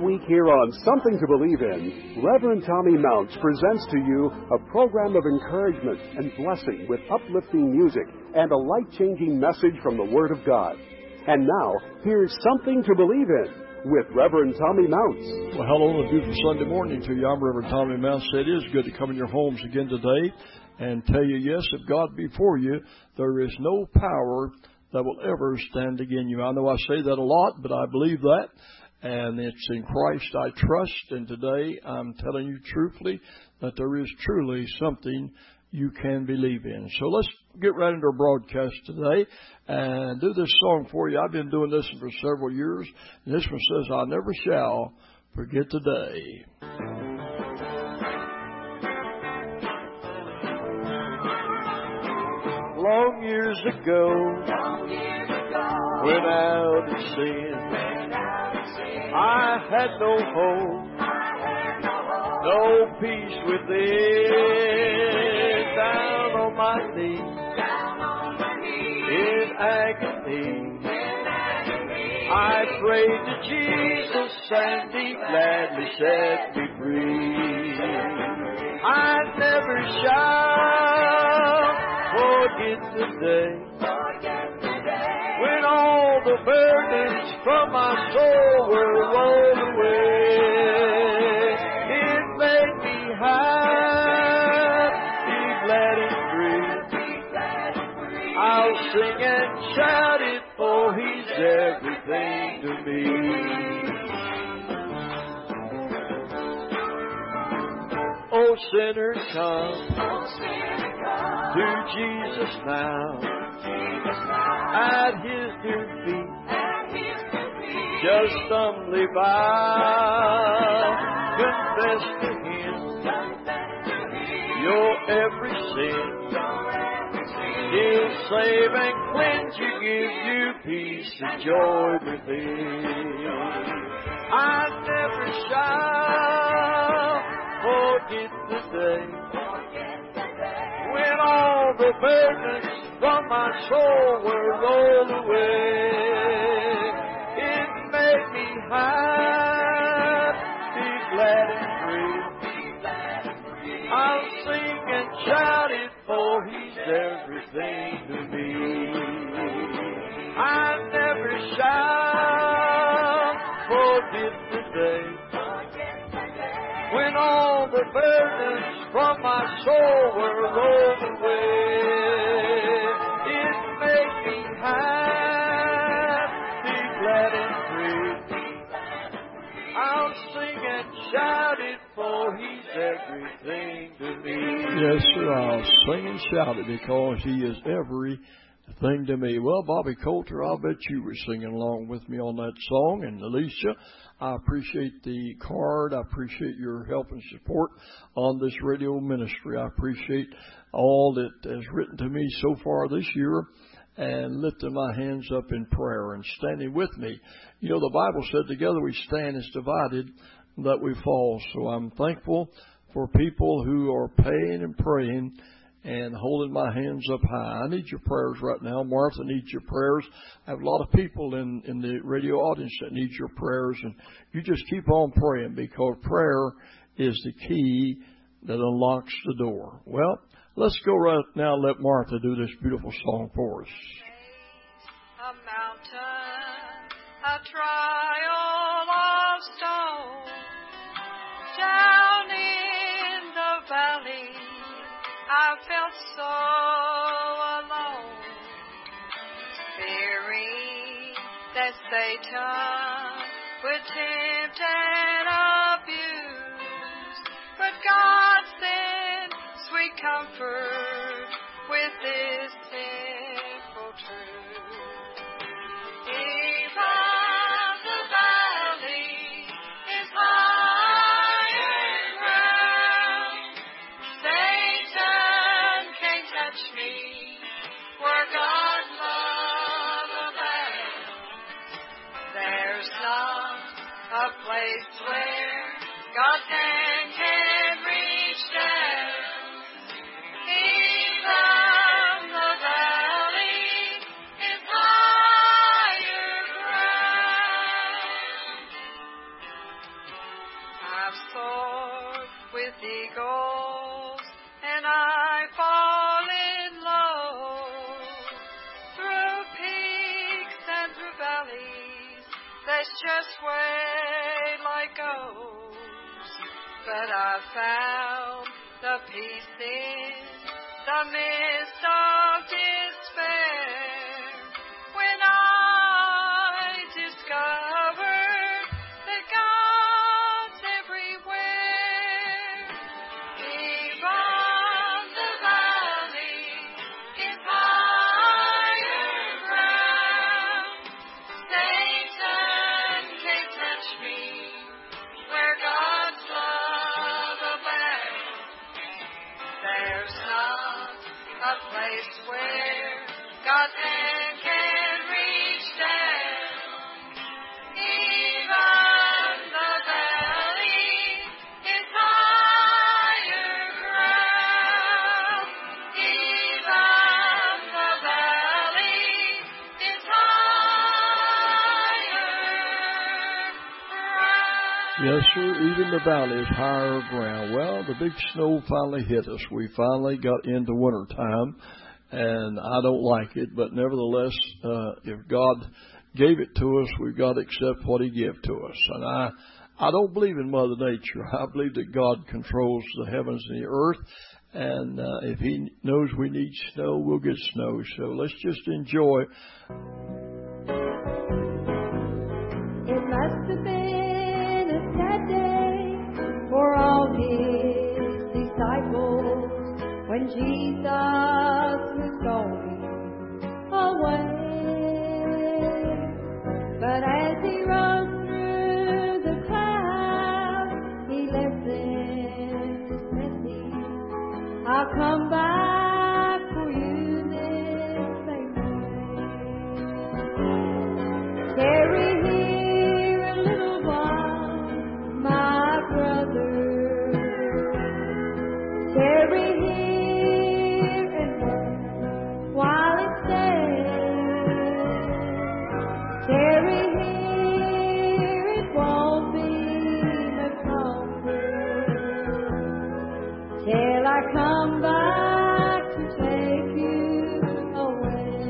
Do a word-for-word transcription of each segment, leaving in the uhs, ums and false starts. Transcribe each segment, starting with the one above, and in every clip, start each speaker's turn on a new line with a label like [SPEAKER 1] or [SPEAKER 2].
[SPEAKER 1] week here on Something to Believe in, Reverend Tommy Mounts presents to you a program of encouragement and blessing with uplifting music and a life-changing message from the Word of God. And now, here's Something to Believe in with Reverend Tommy Mounts.
[SPEAKER 2] Well, hello and a beautiful Sunday morning to you. I'm Reverend Tommy Mounts. It is good to come in your homes again today and tell you, yes, if God be for you, there is no power that will ever stand against you. I know I say that a lot, but I believe that. And it's in Christ I trust. And today I'm telling you truthfully that there is truly something you can believe in. So let's get right into our broadcast today and do this song for you. I've been doing this for several years. And this one says, I never shall forget today. Long years ago,
[SPEAKER 3] Long years ago
[SPEAKER 2] when out of sin,
[SPEAKER 3] when out of sin,
[SPEAKER 2] I had no hope,
[SPEAKER 3] I had no hope,
[SPEAKER 2] no peace within. Down on my knees,
[SPEAKER 3] down on my knees,
[SPEAKER 2] in agony,
[SPEAKER 3] in agony,
[SPEAKER 2] I prayed to Jesus and He gladly set me free. I never shall forget the day
[SPEAKER 3] forget the day
[SPEAKER 2] when all the burdens from my soul were rolled away. It made me happy, glad and free.
[SPEAKER 3] glad and free.
[SPEAKER 2] I'll sing and shout it, for He's everything to me. Oh, sinner, come
[SPEAKER 3] Oh, sinner, come
[SPEAKER 2] to Jesus now,
[SPEAKER 3] Jesus now,
[SPEAKER 2] at His dear feet,
[SPEAKER 3] at His feet,
[SPEAKER 2] just humbly bow, confess to Him
[SPEAKER 3] confess to Him
[SPEAKER 2] your every sin.
[SPEAKER 3] your every sin.
[SPEAKER 2] He'll save and cleanse you, give you peace and joy within. I never shall forget the day
[SPEAKER 3] Forget the day
[SPEAKER 2] when all the burdens from my soul were rolled away. It made me happy, glad and free. I'll sing and shout it, for He's everything to me. I never shall forget the day when all the burdens from my soul were rolled away. It made me happy, glad and free. I'll sing and shout it, for He's everything to me. Yes, sir, I'll sing and shout it because He is everything to me. Well, Bobby Coulter, I'll bet you were singing along with me on that song. And Alicia, I appreciate the card. I appreciate your help and support on this radio ministry. I appreciate all that has written to me so far this year and lifting my hands up in prayer and standing with me. You know, the Bible said together we stand as divided that we fall. So I'm thankful for people who are paying and praying and holding my hands up high. I need your prayers right now. Martha needs your prayers. I have a lot of people in, in the radio audience that need your prayers. And you just keep on praying, because prayer is the key that unlocks the door. Well, let's go right now and let Martha do this beautiful song for us.
[SPEAKER 4] A mountain, a trial of stone, down in the valley I felt so alone, fearing that Satan would tempt and abuse. But God sent sweet comfort with this simple truth. Even the valley is higher ground, Satan can't touch me where God's love abounds. There's not a place where God's hand can reach down. He with eagles, and I fall in love. Through peaks and through valleys, that's just where life goes. But I found the peace in the midst of despair when I discovered that God's everywhere. Even the valley is higher ground. Satan can't touch me where God's love abounds. There's not a place where God's hand can reach down. Even the valley is higher ground. Even the valley is higher ground.
[SPEAKER 2] Yes, sir, even the valley is higher ground. Well, the big snow finally hit us. We finally got into winter time, and I don't like it, but nevertheless, uh, if God gave it to us, we've got to accept what He gave to us. And I, I don't believe in Mother Nature. I believe that God controls the heavens and the earth, and uh, if He knows we need snow, we'll get snow. So let's just enjoy.
[SPEAKER 3] It must have been a sad day for all His disciples when Jesus was going away. But as He rode through the clouds, He left them this message: I'll come back for you this same way. Tarry here a little while, my brother. Tarry here and wait while it's day. Tarry here, it won't be much longer till I come back to take you away.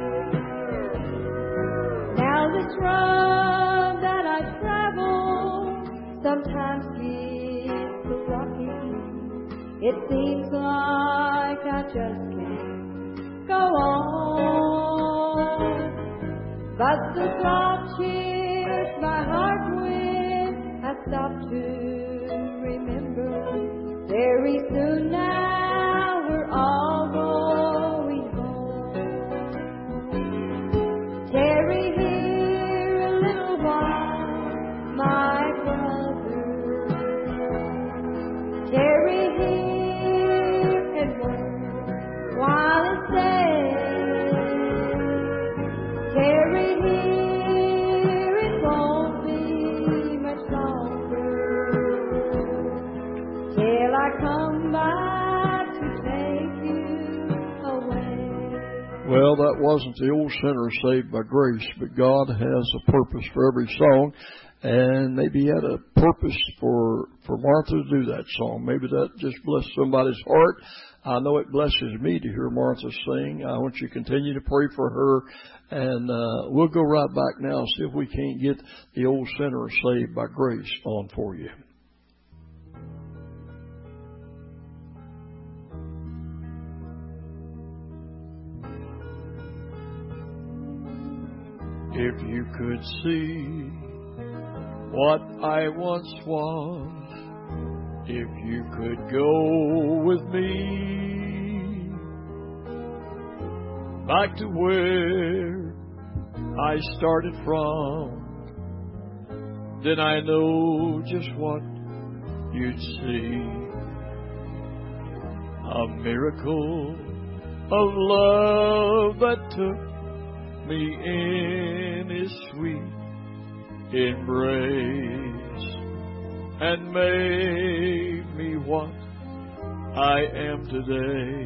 [SPEAKER 3] Now this road that I travel sometimes gets so rocky. It seems like I just can't go on. But the thought cheers my heart when I stop to remember. Very soon now we're all going home. Tarry here a little while, my brother. Tarry here and wait while it's day. Tarry here, it won't be much longer till I come back to take you away.
[SPEAKER 2] Well, that wasn't the old sinner saved by grace, but God has a purpose for every song, and maybe He had a purpose for, for Martha to do that song. Maybe that just blessed somebody's heart. I know it blesses me to hear Martha sing. I want you to continue to pray for her, and uh, we'll go right back now and see if we can't get the old sinner saved by grace on for you. If you could see what I once was, if you could go with me back to where I started from, then I know just what you'd see. A miracle of love that took me in His sweet embrace and made me what I am today,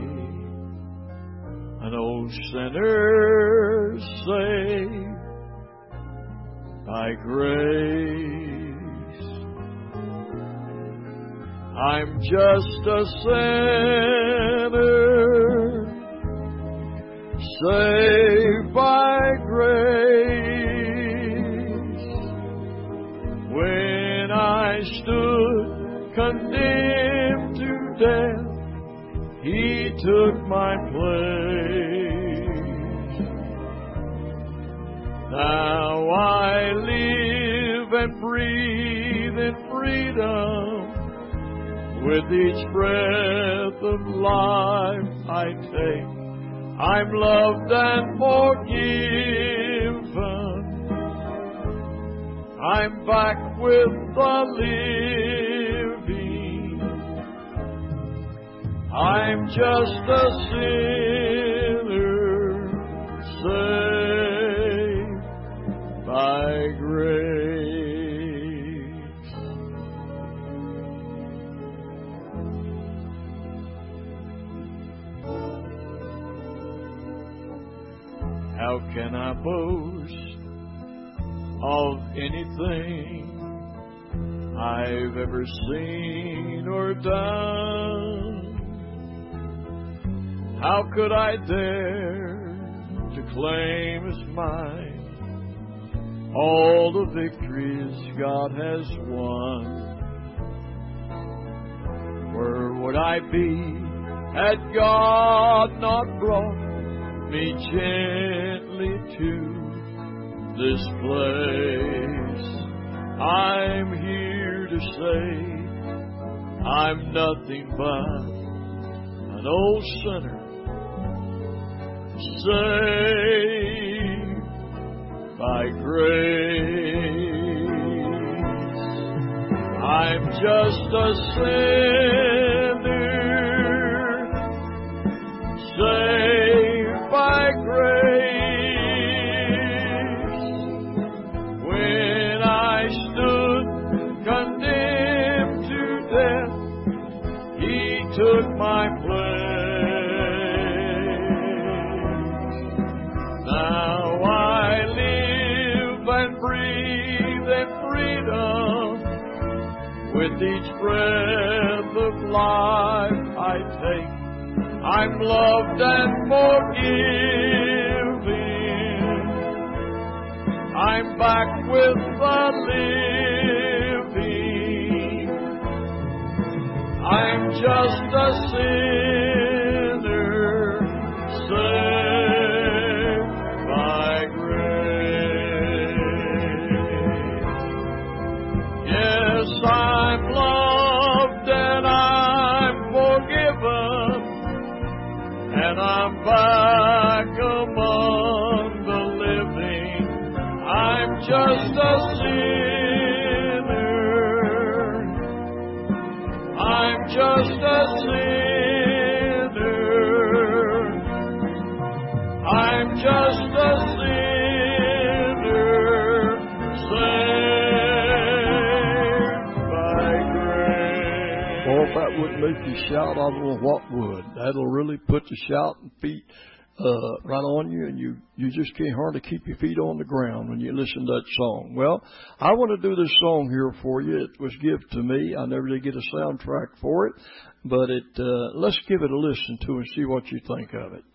[SPEAKER 2] an old sinner saved by grace. I'm just a sinner, saved by grace. When I stood condemned to death, He took my place. Now I live and breathe in freedom. With each breath of life I take, I'm loved and forgiven. I'm back with the living. I'm just a sinner, saved by grace. How can I boast of anything I've ever seen or done? How could I dare to claim as mine all the victories God has won? Where would I be had God not brought me gently to this place? I'm here to say I'm nothing but an old sinner, saved by grace. I'm just a sinner, saved by grace. When I stood condemned to death, He took my place. Now I live and breathe in freedom. With each breath of life I take, I'm loved and forgiven. I'm back with the living. I'm just a sinner, saved by grace. Yes, I'm loved and I'm forgiven. And I'm back among the living. I'm just a sinner. I'm just a sinner. I'm just a sinner, saved by grace.
[SPEAKER 5] Well, if that wouldn't make you shout, I don't know what would. That'll really put the shouting feet uh, right on you, and you, you just can't hardly keep your feet on the ground when you listen to that song. Well, I want to do this song here for you. It was given to me. I never did get a soundtrack for it, but it uh, let's give it a listen to and see what you think of it.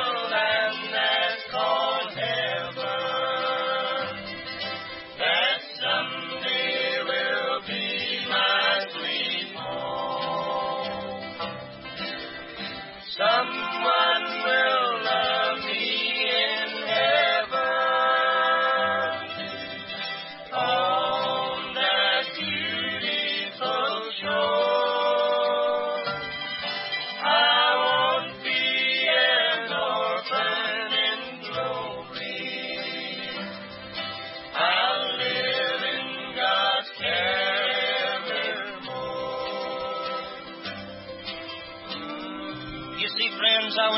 [SPEAKER 4] That's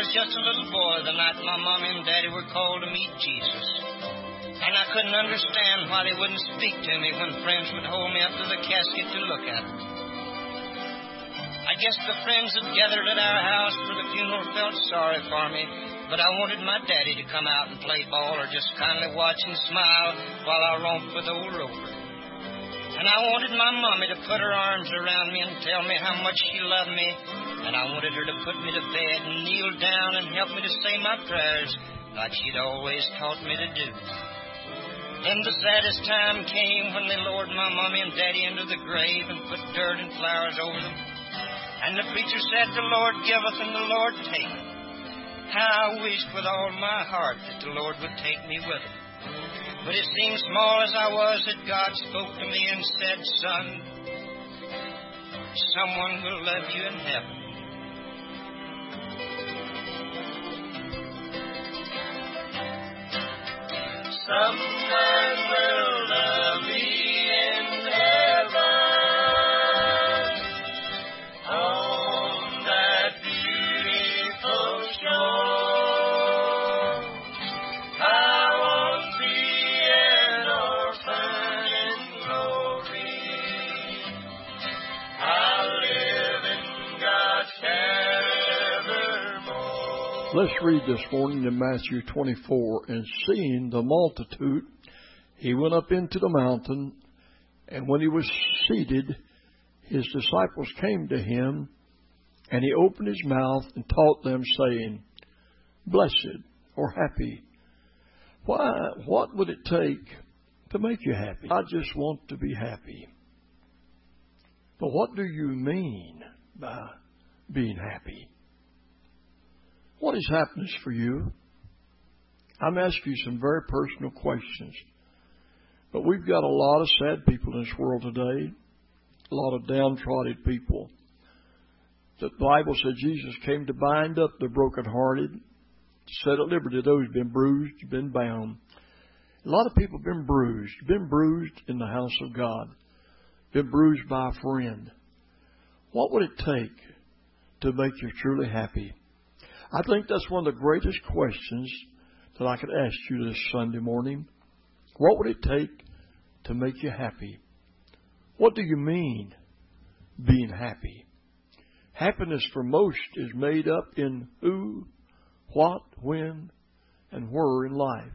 [SPEAKER 6] just a little boy the night my mommy and daddy were called to meet Jesus. And I couldn't understand why they wouldn't speak to me when friends would hold me up to the casket to look at it. I guess the friends that gathered at our house for the funeral felt sorry for me, but I wanted my daddy to come out and play ball or just kindly watch and smile while I romped with old Rover. And I wanted my mommy to put her arms around me and tell me how much she loved me, and I wanted her to put me to bed and kneel down and help me to say my prayers like she'd always taught me to do. Then the saddest time came when they lowered my mommy and daddy into the grave and put dirt and flowers over them. And the preacher said, "The Lord giveth and the Lord taketh." How I wished with all my heart that the Lord would take me with him. But it seemed small as I was that God spoke to me and said, "Son, someone will love you in heaven." Someone will love me in heaven. On that beautiful shore, I won't be an orphan in glory. I'll live in God's care evermore.
[SPEAKER 5] Let's read this morning in Matthew twenty-four. And seeing the multitude, he went up into the mountain, and when he was seated, his disciples came to him, and he opened his mouth and taught them, saying, "Blessed," or happy. Why? What would it take to make you happy? I just want to be happy. But what do you mean by being happy? What is happiness for you? I'm asking you some very personal questions. But we've got a lot of sad people in this world today, a lot of downtrodden people. The Bible said Jesus came to bind up the brokenhearted, to set at liberty those who've been bruised, been bound. A lot of people have been bruised, been bruised in the house of God, been bruised by a friend. What would it take to make you truly happy? I think that's one of the greatest questions that I could ask you this Sunday morning. What would it take to make you happy? What do you mean, being happy? Happiness for most is made up in who, what, when, and where in life.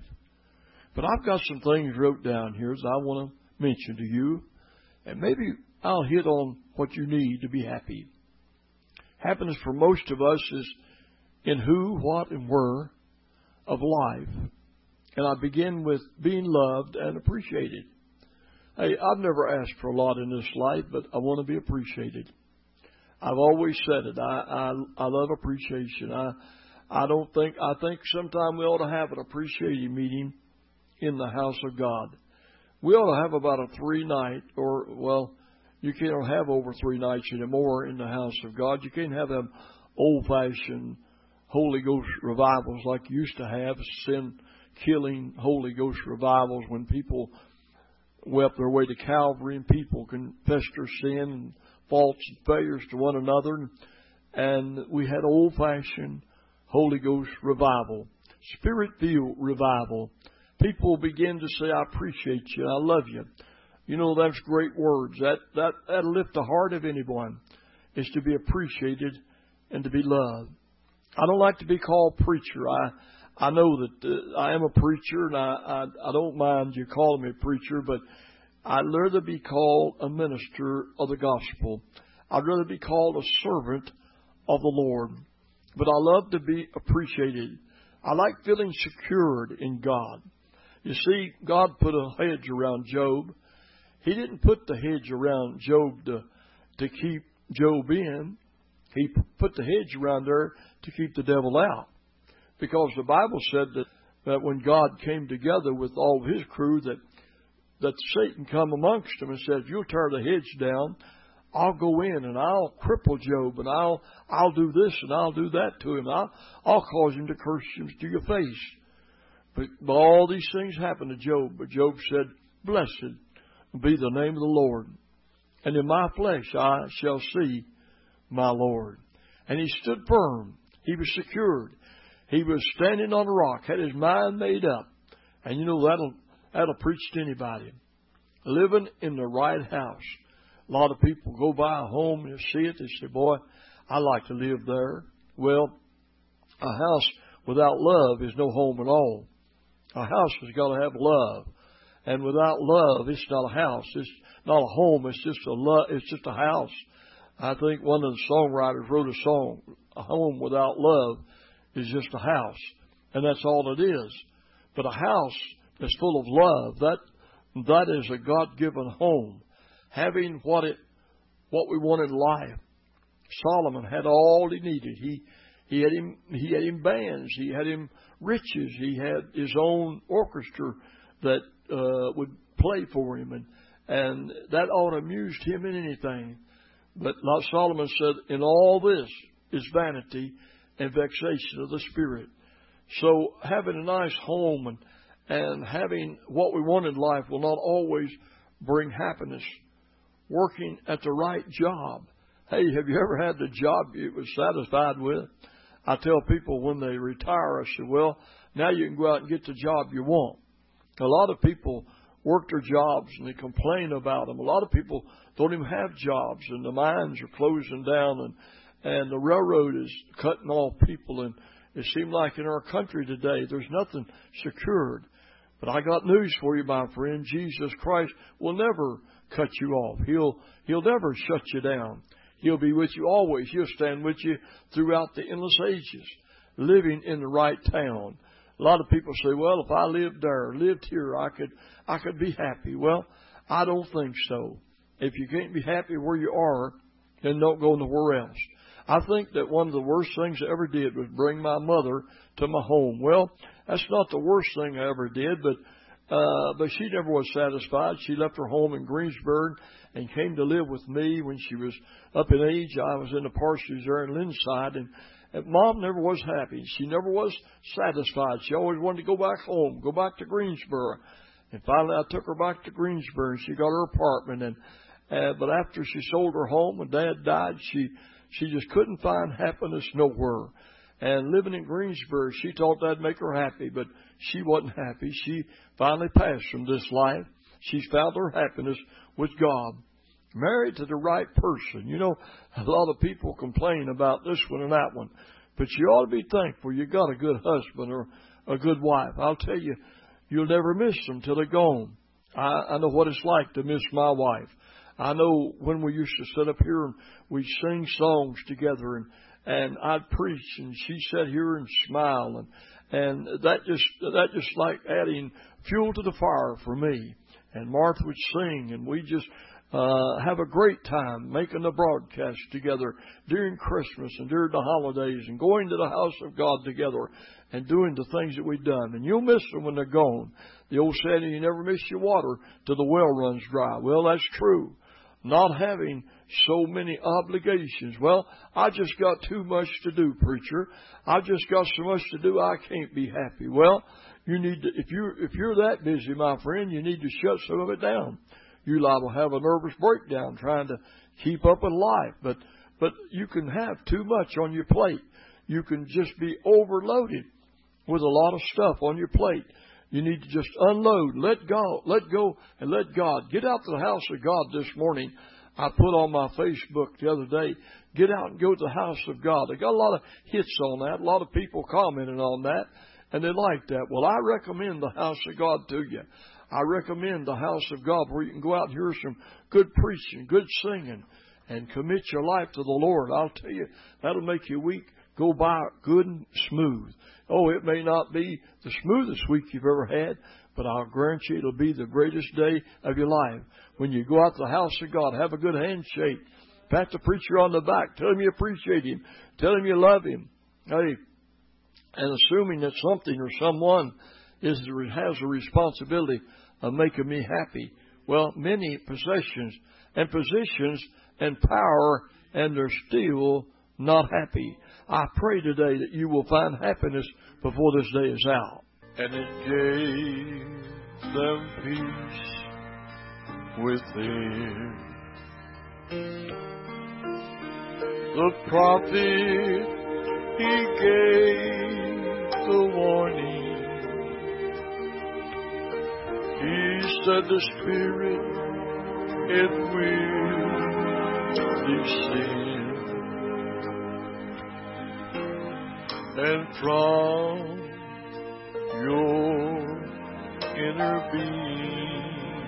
[SPEAKER 5] But I've got some things wrote down here that I want to mention to you, and maybe I'll hit on what you need to be happy. Happiness for most of us is in who, what, and where of life. And I begin with being loved and appreciated. Hey, I've never asked for a lot in this life, but I want to be appreciated. I've always said it. I I, I love appreciation. I I don't think I think sometime we ought to have an appreciating meeting in the house of God. We ought to have about a three night, or well, you can't have over three nights anymore in the house of God. You can't have them old fashioned Holy Ghost revivals like you used to have, sin-killing Holy Ghost revivals when people wept their way to Calvary and people confessed their sin and faults and failures to one another. And we had old-fashioned Holy Ghost revival, Spirit-filled revival. People begin to say, "I appreciate you, I love you." You know, that's great words. That, that, that'll lift the heart of anyone, is to be appreciated and to be loved. I don't like to be called preacher. I I know that uh, I am a preacher, and I, I I don't mind you calling me a preacher, but I'd rather be called a minister of the gospel. I'd rather be called a servant of the Lord. But I love to be appreciated. I like feeling secured in God. You see, God put a hedge around Job. He didn't put the hedge around Job to to keep Job in. He put the hedge around there to keep the devil out. Because the Bible said that, that when God came together with all of his crew, that that Satan come amongst them and said, "If you'll tear the hedge down, I'll go in and I'll cripple Job, and I'll I'll do this and I'll do that to him. I'll, I'll cause him to curse him to your face." But, but all these things happened to Job. But Job said, "Blessed be the name of the Lord, and in my flesh I shall see my Lord." And he stood firm. He was secured. He was standing on a rock, had his mind made up. And you know, that'll, that'll preach to anybody. Living in the right house. A lot of people go by a home and they see it. They say, boy, I like to live there. Well, a house without love is no home at all. A house has got to have love. And without love, it's not a house. It's not a home. It's just a lo- It's just a house. I think one of the songwriters wrote a song, a home without love is just a house. And that's all it is. But a house that's full of love, that that is a God-given home. Having what it what we want in life. Solomon had all he needed. He he had him he had him bands, he had him riches, he had his own orchestra that uh, would play for him, and and that ought to amused him in anything. But like Solomon said, in all this is vanity and vexation of the spirit. So having a nice home and and having what we want in life will not always bring happiness. Working at the right job. Hey, have you ever had the job you was satisfied with? I tell people when they retire, I say, well, now you can go out and get the job you want. A lot of people work their jobs and they complain about them. A lot of people don't even have jobs, and the mines are closing down, and, and the railroad is cutting off people. And it seems like in our country today, there's nothing secured. But I got news for you, my friend. Jesus Christ will never cut you off. He'll He'll never shut you down. He'll be with you always. He'll stand with you throughout the endless ages, living in the right town. A lot of people say, well, if I lived there, lived here, I could I could be happy. Well, I don't think so. If you can't be happy where you are, then don't go nowhere else. I think that one of the worst things I ever did was bring my mother to my home. Well, that's not the worst thing I ever did, but Uh, but she never was satisfied. She left her home in Greensburg and came to live with me when she was up in age. I was in the parsonage there in Linside, and, and Mom never was happy. She never was satisfied. She always wanted to go back home, go back to Greensboro. And finally, I took her back to Greensboro, and she got her apartment. And uh, but after she sold her home and Dad died, she she just couldn't find happiness nowhere. And living in Greensboro, she thought that'd make her happy, but she wasn't happy. She finally passed from this life. She's found her happiness with God. Married to the right person. You know, a lot of people complain about this one and that one, but you ought to be thankful you got a good husband or a good wife. I'll tell you, you'll never miss them till they're gone. I, I know what it's like to miss my wife. I know when we used to sit up here and we'd sing songs together, and And I'd preach, and she sat here and smile, and and that just that just like adding fuel to the fire for me. And Martha would sing, and we just uh, have a great time making the broadcast together during Christmas and during the holidays, and going to the house of God together and doing the things that we've done. And you'll miss them when they're gone. The old saying, you never miss your water till the well runs dry. Well, that's true. Not having so many obligations. Well, I just got too much to do, preacher. I just got so much to do, I can't be happy. Well, you need to, if you if you're that busy, my friend, you need to shut some of it down. You liable to have a nervous breakdown trying to keep up with life. But but you can have too much on your plate. You can just be overloaded with a lot of stuff on your plate. You need to just unload, let go, let go, and let God. Get out to the house of God this morning. I put on my Facebook the other day, get out and go to the house of God. I got a lot of hits on that. A lot of people commented on that, and they liked that. Well, I recommend the house of God to you. I recommend the house of God where you can go out and hear some good preaching, good singing, and commit your life to the Lord. I'll tell you, that'll make your week go by good and smooth. Oh, it may not be the smoothest week you've ever had, but I'll guarantee you it'll be the greatest day of your life. When you go out to the house of God, have a good handshake. Pat the preacher on the back. Tell him you appreciate him. Tell him you love him. Hey, and assuming that something or someone is has a responsibility of making me happy. Well, many possessions and positions and power, and they're still not happy. I pray today that you will find happiness before this day is out.
[SPEAKER 2] And it gave them peace within. The prophet he gave the warning. He said the Spirit, it will descend, and from your inner being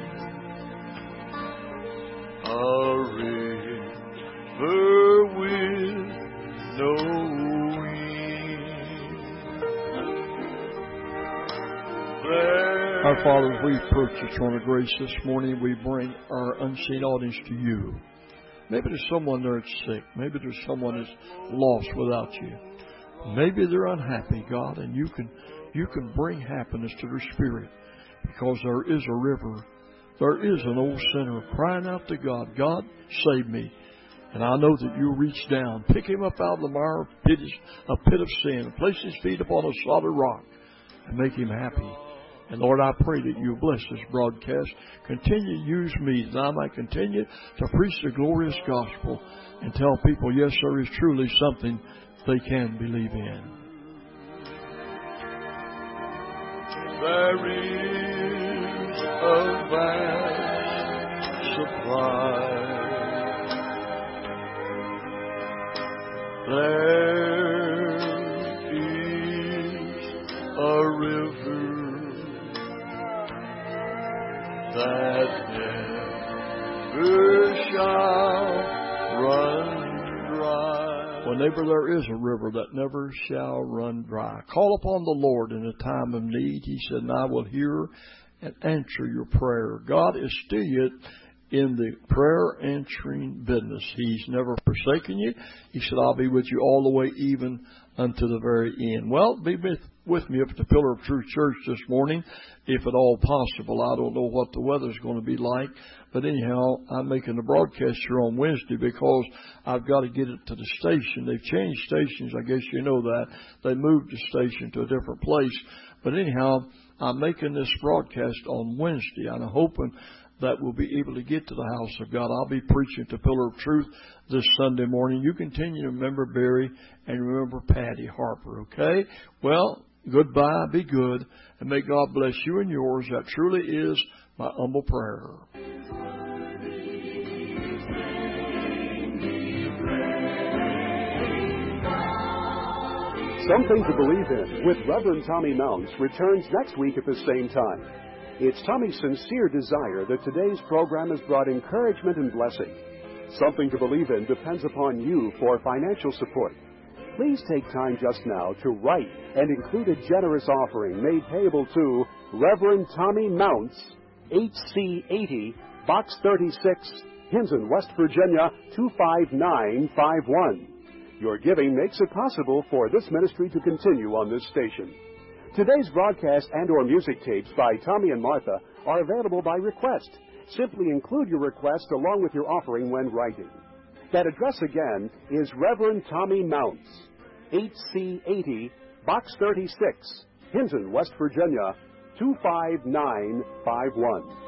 [SPEAKER 2] a river with no end.
[SPEAKER 5] Our Father, as we approach your throne of grace this morning, we bring our unseen audience to you. Maybe there's someone there that's sick. Maybe there's someone that's lost without you. Maybe they're unhappy, God, and you can you can bring happiness to their spirit, because there is a river. There is an old sinner crying out to God, God, save me. And I know that you'll reach down, pick him up out of the mire, pit, a pit of sin, and place his feet upon a solid rock, and make him happy. And Lord, I pray that you bless this broadcast. Continue to use me that I might continue to preach the glorious gospel and tell people, yes, there is truly something they can believe in.
[SPEAKER 2] There is a vast supply. There is a river that never shall run dry.
[SPEAKER 5] Whenever there is a river that never shall run dry, call upon the Lord in a time of need. He said, and I will hear and answer your prayer. God is still yet in the prayer answering business. He's never forsaken you. He said, I'll be with you all the way, even unto the very end. Well, be with, with me up at the Pillar of Truth Church this morning, if at all possible. I don't know what the weather's going to be like, but anyhow, I'm making the broadcast here on Wednesday because I've got to get it to the station. They've changed stations. I guess you know that. They moved the station to a different place. But anyhow, I'm making this broadcast on Wednesday, and I'm hoping that we'll be able to get to the house of God. I'll be preaching at the Pillar of Truth this Sunday morning. You continue to remember Barry and remember Patty Harper, okay? Well, goodbye, be good, and may God bless you and yours. That truly is my humble prayer.
[SPEAKER 1] Something to Believe In with Reverend Tommy Mounts returns next week at the same time. It's Tommy's sincere desire that today's program has brought encouragement and blessing. Something to Believe In depends upon you for financial support. Please take time just now to write and include a generous offering made payable to Reverend Tommy Mounts, H C eighty, Box thirty-six, Hinton, West Virginia, two five nine five one. Your giving makes it possible for this ministry to continue on this station. Today's broadcast and or music tapes by Tommy and Martha are available by request. Simply include your request along with your offering when writing. That address again is Reverend Tommy Mounts, H C eighty, Box thirty-six, Hinton, West Virginia, two five nine five one.